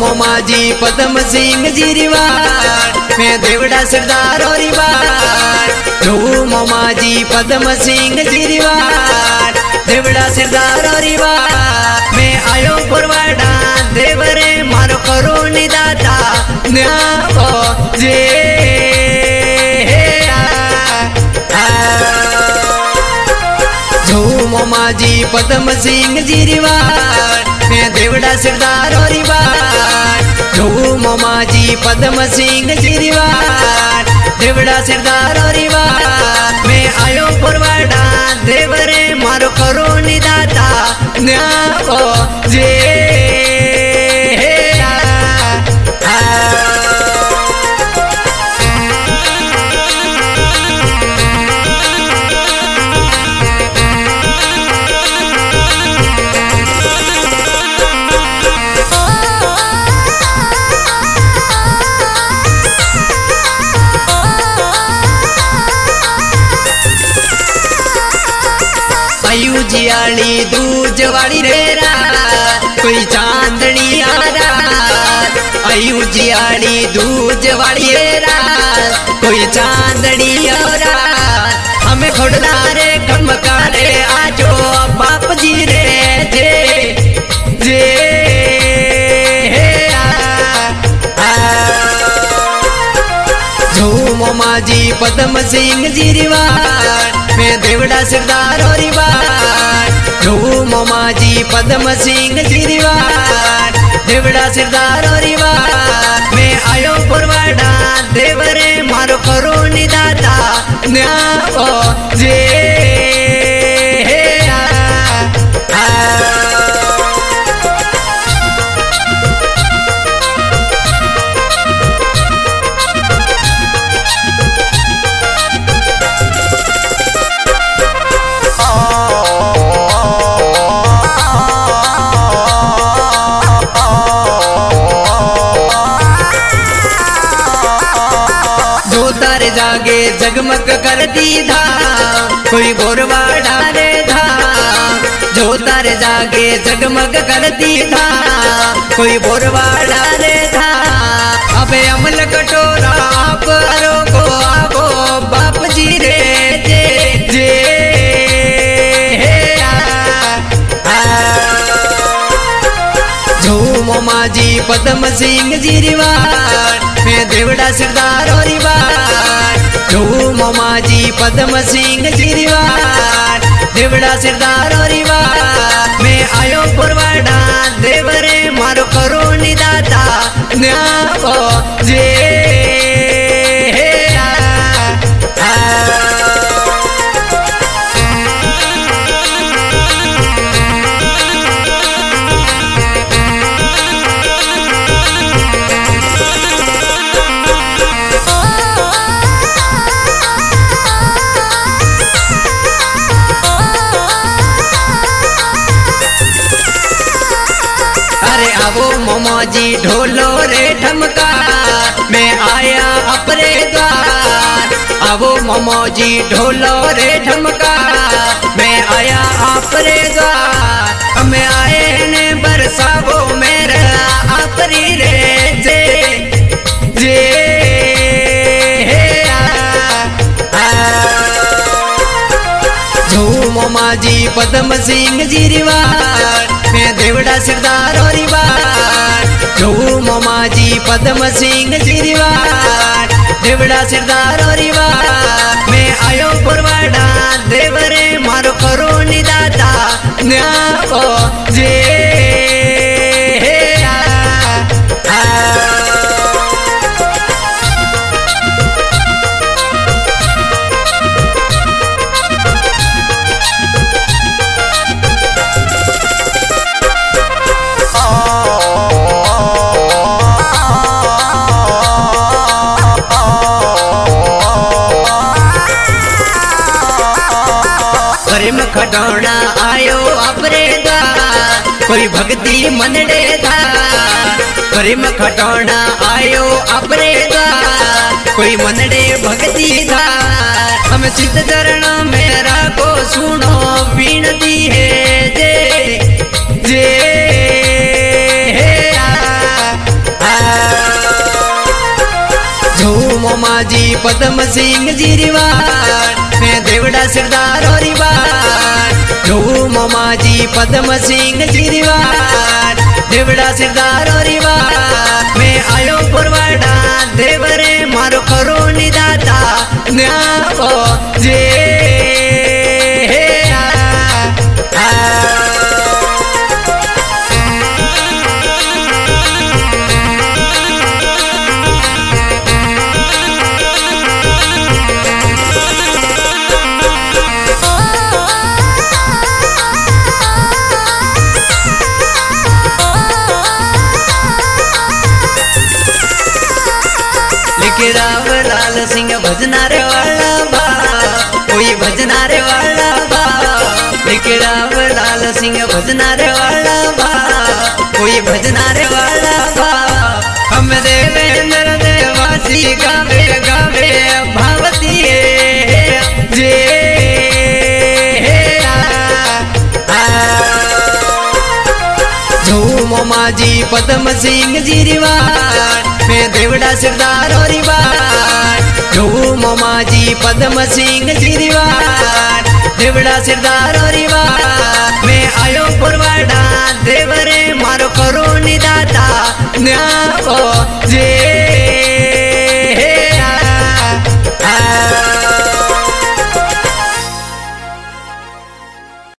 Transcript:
मामाजी पद्म सिंह जी रिवार मैं देवड़ा सरदार और रिवार। मामाजी पद्म सिंह जी रिवार देवड़ा सरदार और रिवार। मैं आयो पुरवाड़ा देवरे मारो करो निदाता न्याओ जे मामाजी पद्म सिंह जी रिवार मैं देवड़ा सरदार और रिवार। मामाजी पद्म सिंह जी रिवार देवड़ा सरदार और रिवार। मैं आयो पुरवाड़ा देवरे मारो करो निदाता न्याओ जे जियाली दूज वाली रे रात कोई चांदनी आ रात। आयु जियाली दूज वाली रे रात कोई चांदनी आ रात। हमें खोड़ना रे खमकारे आजो बाप जी रे जे जे मामाजी पद्म सिंह जी रिवार मैं देवड़ा सरदार और रिवार। मामाजी पद्म सिंह जी रिवार देवड़ा सरदार और रिवार। मैं आयो पुरवाड़ा देवरे मारो करो निदाता न्याओ जे जागे जगमग कर दी था कोई बोरवा डाले था। जो तारे जागे जगमग कर दी था कोई बोरवा डाले था। अबे अमल कटोरा आप को आबो बाप जी रे जे जे मामाजी पद्म सिंह जी रिवार मैं देवड़ा सरदार और रिवार। मामाजी पद्म सिंह जी रिवार देवड़ा सरदार और रिवार। मैं आयो पुरवाड़ा देवरे मारो करो निदाता न्याओ जे मामाजी ढोलो रे ठमका मैं आया अपने द्वार। आवो मामाजी ढोलो रे ठमका मैं आया अपने द्वार। मैं आए ने बरसावो मेरा अपरी रे जे जे मामाजी पद्म सिंह जी रिवार मैं देवड़ा सरदार और रिवार। मामाजी पद्म सिंह जी रिवार देवड़ा सरदार और रिवार। मैं आयो पुरवाड़ा देवरे मारो करो निदाता न्याओ जे खटौना आयो अपरे द्वार कोई भक्ति मनडे था। प्रेम खटौना आयो अपरे द्वार कोई मनडे भक्ति था। हम चित चरण मेरा को सुनो विनती है जे जे पद्म सिंह जी रिवार मैं देवड़ा सरदार और रिवार जो मामा जी पद्म सिंह जी रिवार देवड़ा सरदार और रिवार मैं आयो पुरवाड़ा देवरे मारो करो निदाता न्याओ जे रावलाल सिंह भजनारे वाला बा कोई भजनारे वाला बा रावलाल सिंह भजनारे वाला बा कोई भजनारे वाला बा हम देवेंद्र देवासी गावे गावे भावती जे मामा जी पद्म सिंह जी रिवार मैं देवड़ा सरदार और रिवार जो मामा जी पद्म सिंह जी रिवार देवड़ा सरदार और रिवार मैं आयो पुरवाड़ा देवरे मारो करो निदाता न्याओ